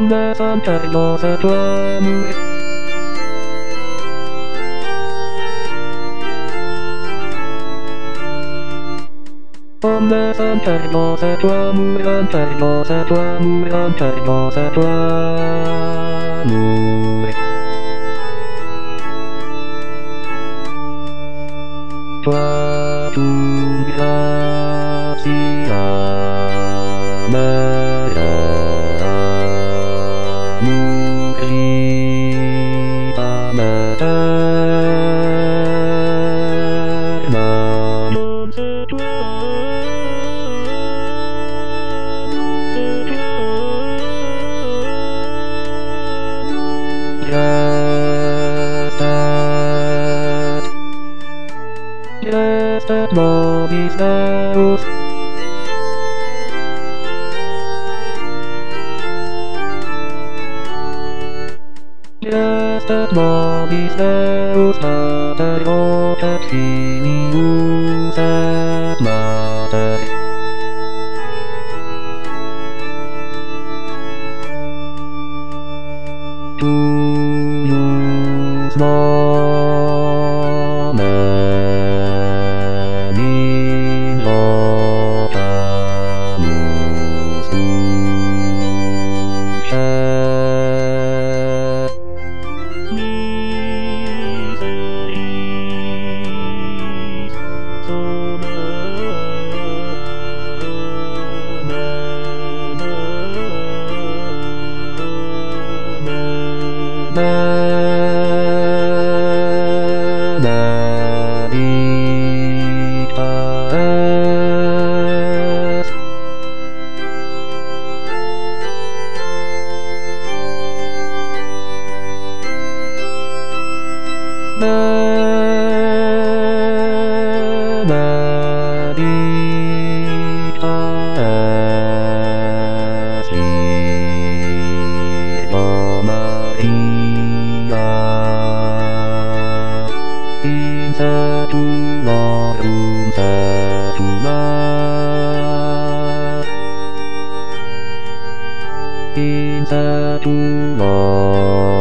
女3体の里は無へ。女3体の里は無へ。反対の里は無へ。反対の里は無へ。Suatu rahasia meramu kita namun Just a moment's house. Just a moment's house. 漂った君をさまたへ。冬の波のたむすしゃみせいそまなななびたなびたしのまいSatu lorong satu lah In satu lorong